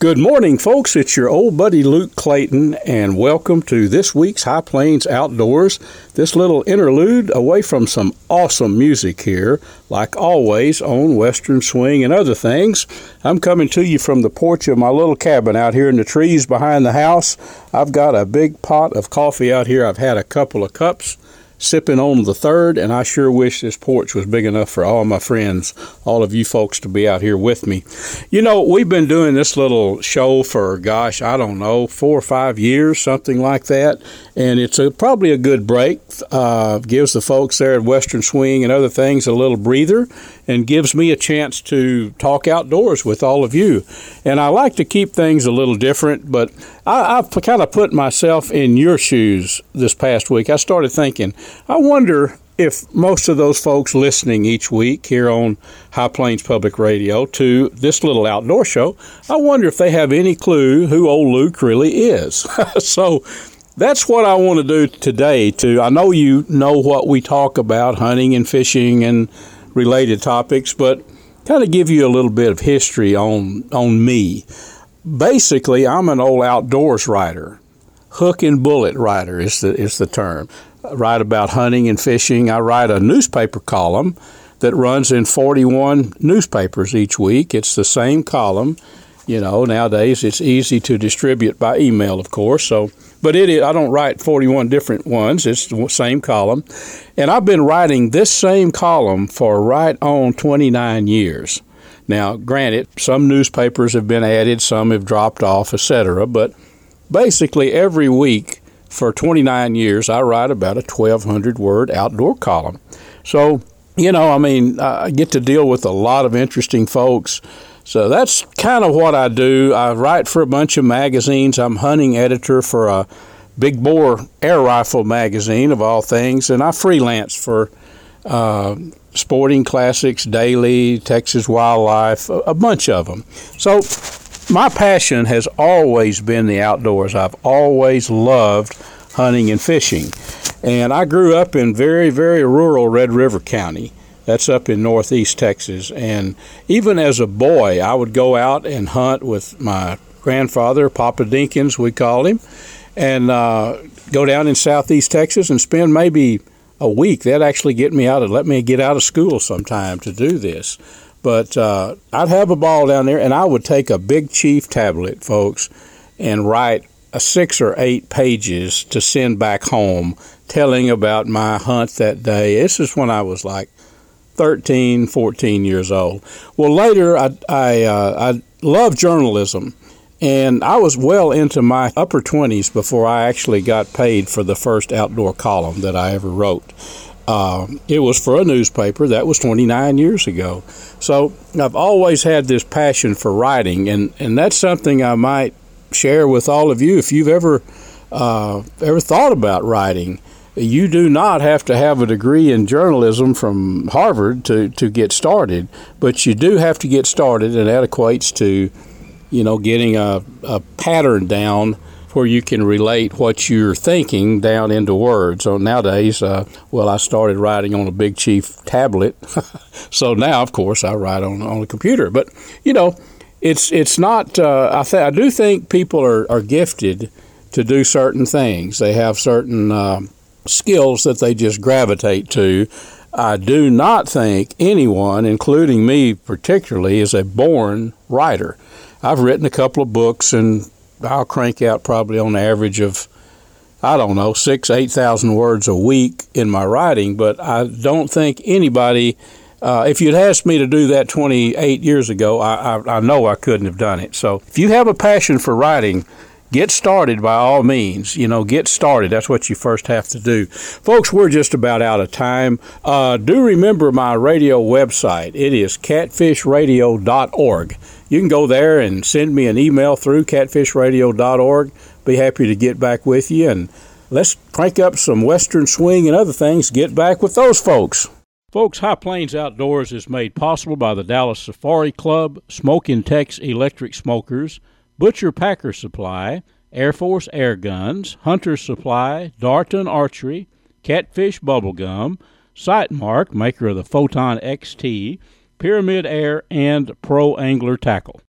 Good morning, folks. It's your old buddy Luke Clayton, and welcome to this week's High Plains Outdoors. This little interlude away from some awesome music here, like always on Western Swing and other things. I'm coming to you from the porch of my little cabin out here in the trees behind the house. I've got a big pot of coffee out here. I've had a couple of cups, sipping on the third, and I sure wish this porch was big enough for all my friends, all of you folks, to be out here with me. You know, we've been doing this little show for, I don't know, 4 or 5 years, something like that, and it's probably a good break. Gives the folks there at Western Swing and other things a little breather, and gives me a chance to talk outdoors with all of you. And I like to keep things a little different, but I've kind of put myself in your shoes this past week. I started thinking, I wonder if most of those folks listening each week here on High Plains Public Radio to this little outdoor show, I wonder if they have any clue who old Luke really is. So that's what I want to do today. I know you know what we talk about, hunting and fishing and related topics, but kind of give you a little bit of history on me. Basically, I'm an old outdoors writer. Hook and bullet writer is the term. I write about hunting and fishing. I write a newspaper column that runs in 41 newspapers each week. It's the same column. You know, nowadays it's easy to distribute by email, of course. But I don't write 41 different ones. It's the same column. And I've been writing this same column for right on 29 years. Now, granted, some newspapers have been added, some have dropped off, etc. But basically every week for 29 years, I write about a 1,200-word outdoor column. So, you know, I get to deal with a lot of interesting folks. So that's kind of what I do. I write for a bunch of magazines. I'm hunting editor for a Big Bore Air Rifle magazine, of all things, and I freelance for Sporting Classics Daily, Texas Wildlife, a bunch of them. So my passion has always been the outdoors. I've always loved hunting and fishing. And I grew up in very, very rural Red River County. That's up in northeast Texas. And even as a boy, I would go out and hunt with my grandfather, Papa Dinkins, we called him, and go down in southeast Texas and spend maybe a week. That'd actually let me get out of school sometime to do this. But I'd have a ball down there, and I would take a Big Chief tablet, folks, and write 6 or 8 pages to send back home telling about my hunt that day. This is when I was like 13, 14 years old. Well, later, I loved journalism, and I was well into my upper 20s before I actually got paid for the first outdoor column that I ever wrote. It was for a newspaper. That was 29 years ago. So I've always had this passion for writing, and that's something I might share with all of you. If you've ever thought about writing, you do not have to have a degree in journalism from Harvard to get started, but you do have to get started, and that equates to, getting a pattern down where you can relate what you're thinking down into words. So nowadays, I started writing on a Big Chief tablet, so now, of course, I write on a computer. But, it's not, I do think people are gifted to do certain things. They have certain skills that they just gravitate to. I do not think anyone, including me particularly, is a born writer. I've written a couple of books, and I'll crank out probably on the average of, 8,000 words a week in my writing, but I don't think anybody, if you'd asked me to do that 28 years ago, I know I couldn't have done it. So if you have a passion for writing, get started by all means. Get started. That's what you first have to do. Folks, we're just about out of time. Do remember my radio website. It is catfishradio.org. You can go there and send me an email through catfishradio.org. Be happy to get back with you, and let's crank up some Western Swing and other things. Get back with those folks. Folks, High Plains Outdoors is made possible by the Dallas Safari Club, Smokin' Tex Electric Smokers, Butcher Packer Supply, Air Force Air Guns, Hunter Supply, Darton Archery, Catfish Bubblegum, Sightmark, maker of the Photon XT, Pyramid Air, and Pro Angler Tackle.